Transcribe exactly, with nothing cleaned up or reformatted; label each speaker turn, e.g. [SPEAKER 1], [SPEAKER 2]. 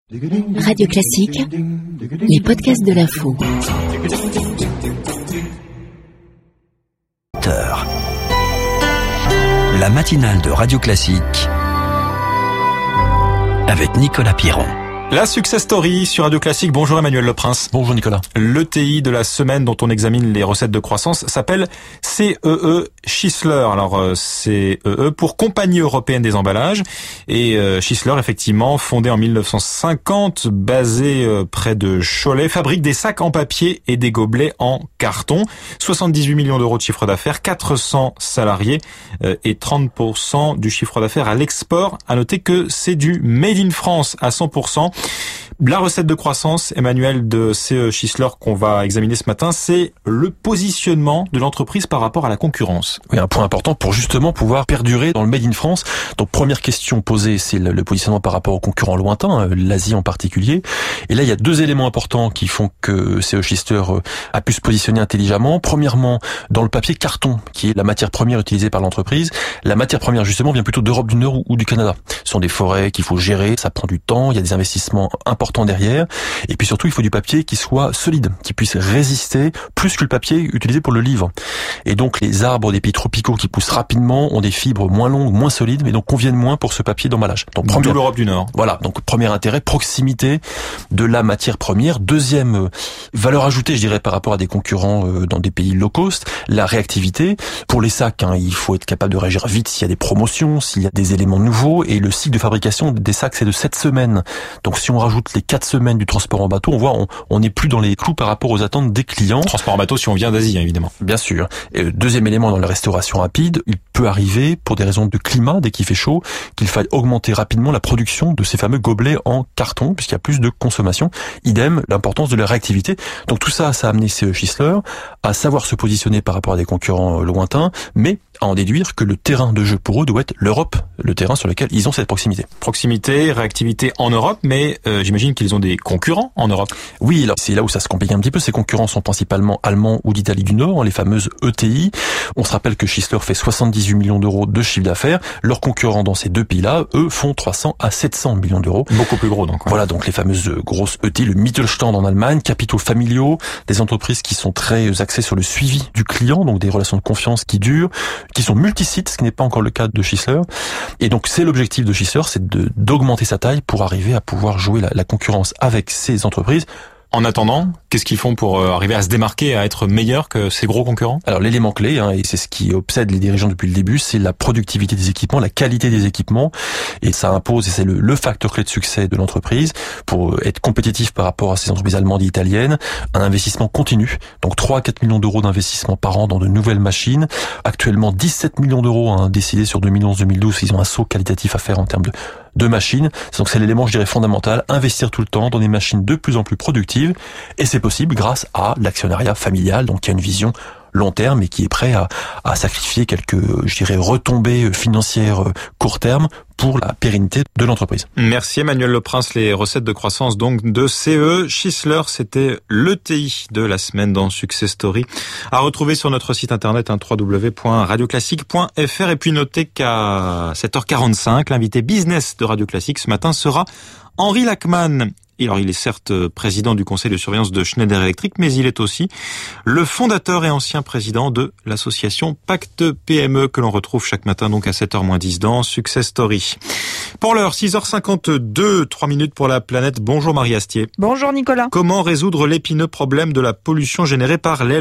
[SPEAKER 1] Radio Classique, les podcasts de l'info.
[SPEAKER 2] La matinale de Radio Classique avec Nicolas Piron.
[SPEAKER 3] La Success Story sur Radio Classique. Bonjour Emmanuel Leprince.
[SPEAKER 4] Bonjour Nicolas.
[SPEAKER 3] L'E T I de la semaine dont on examine les recettes de croissance s'appelle C E E Schuessler. Alors euh, C E E pour Compagnie Européenne des Emballages. Et euh, Schuessler, effectivement, fondé en mille neuf cent cinquante, basé euh, près de Cholet, fabrique des sacs en papier et des gobelets en carton. soixante-dix-huit millions d'euros de chiffre d'affaires, quatre cents salariés euh, et trente pour cent du chiffre d'affaires à l'export. À noter que c'est du Made in France à cent pour cent. La recette de croissance, Emmanuel, de C E E Schuessler qu'on va examiner ce matin, c'est le positionnement de l'entreprise par rapport à la concurrence.
[SPEAKER 4] Oui, un point important pour justement pouvoir perdurer dans le Made in France. Donc première question posée, c'est le, le positionnement par rapport aux concurrents lointains, l'Asie en particulier. Et là, il y a deux éléments importants qui font que C E E Schuessler a pu se positionner intelligemment. Premièrement, dans le papier carton, qui est la matière première utilisée par l'entreprise. La matière première, justement, vient plutôt d'Europe du Nord ou, ou du Canada. Ce sont des forêts qu'il faut gérer, ça prend du temps, il y a des investissements importants derrière, et puis surtout il faut du papier qui soit solide, qui puisse résister plus que le papier utilisé pour le livre. Et donc les arbres des pays tropicaux qui poussent rapidement ont des fibres moins longues, moins solides, mais donc conviennent moins pour ce papier d'emballage. Donc
[SPEAKER 3] premier, l'Europe du Nord.
[SPEAKER 4] Voilà, donc premier intérêt, proximité de la matière première. Deuxième euh, valeur ajoutée, je dirais, par rapport à des concurrents euh, dans des pays low cost, la réactivité. Pour les sacs, hein, il faut être capable de réagir vite s'il y a des promotions, s'il y a des éléments nouveaux, et le cycle de fabrication des sacs c'est de sept semaines. Donc si on rajoute les quatre semaines du transport en bateau, on voit on on n'est plus dans les clous par rapport aux attentes des clients.
[SPEAKER 3] Transport en bateau si on vient d'Asie, évidemment.
[SPEAKER 4] Bien sûr. Et deuxième élément, dans la restauration rapide, il peut arriver, pour des raisons de climat, dès qu'il fait chaud, qu'il faille augmenter rapidement la production de ces fameux gobelets en carton, puisqu'il y a plus de consommation. Idem, l'importance de la réactivité. Donc tout ça, ça a amené C E E Schuessler à savoir se positionner par rapport à des concurrents lointains, mais à en déduire que le terrain de jeu pour eux doit être l'Europe, le terrain sur lequel ils ont cette proximité.
[SPEAKER 3] Proximité, réactivité en Europe, mais euh, j'imagine qu'ils ont des concurrents en Europe.
[SPEAKER 4] Oui, alors c'est là où ça se complique un petit peu. Ces concurrents sont principalement allemands ou d'Italie du Nord, les fameuses E T I. On se rappelle que Schuessler fait soixante-dix-huit millions d'euros de chiffre d'affaires. Leurs concurrents dans ces deux pays-là, eux, font trois cents à sept cents millions d'euros.
[SPEAKER 3] Beaucoup plus gros, donc. Ouais.
[SPEAKER 4] Voilà, donc les fameuses grosses E T I, le Mittelstand en Allemagne, capitaux familiaux, des entreprises qui sont très axées sur le suivi du client, donc des relations de confiance qui durent, qui sont multisites, ce qui n'est pas encore le cas de Schuessler. Et donc c'est l'objectif de Schuessler, c'est de d'augmenter sa taille pour arriver à pouvoir jouer la, la concurrence avec ces entreprises.
[SPEAKER 3] En attendant, qu'est-ce qu'ils font pour arriver à se démarquer, à être meilleurs que ces gros concurrents?
[SPEAKER 4] Alors l'élément clé, hein, et c'est ce qui obsède les dirigeants depuis le début, c'est la productivité des équipements, la qualité des équipements, et ça impose, et c'est le, le facteur clé de succès de l'entreprise, pour être compétitif par rapport à ces entreprises allemandes et italiennes, un investissement continu, donc trois à quatre millions d'euros d'investissement par an dans de nouvelles machines, actuellement dix-sept millions d'euros hein, décidés sur deux mille onze deux mille douze, ils ont un saut qualitatif à faire en termes de de machines. Donc c'est l'élément, je dirais, fondamental. Investir tout le temps dans des machines de plus en plus productives. Et c'est possible grâce à l'actionnariat familial, donc qui a une vision long terme et qui est prêt à, à sacrifier quelques, je dirais, retombées financières court terme pour la pérennité de l'entreprise.
[SPEAKER 3] Merci Emmanuel Leprince. Les recettes de croissance donc de C E E Schuessler, c'était l'E T I de la semaine dans Success Story. À retrouver sur notre site internet hein, w w w point radio classique point f r. Et puis notez qu'à sept heures quarante-cinq, l'invité business de Radio Classique ce matin sera Henri Lachmann. Alors, il est certes président du conseil de surveillance de Schneider Electric, mais il est aussi le fondateur et ancien président de l'association Pacte P M E que l'on retrouve chaque matin donc à sept heures moins dix dans Success Story. Pour l'heure, six heures cinquante-deux, trois minutes pour la planète. Bonjour Marie Astier.
[SPEAKER 5] Bonjour Nicolas.
[SPEAKER 3] Comment résoudre l'épineux problème de la pollution générée par l'aile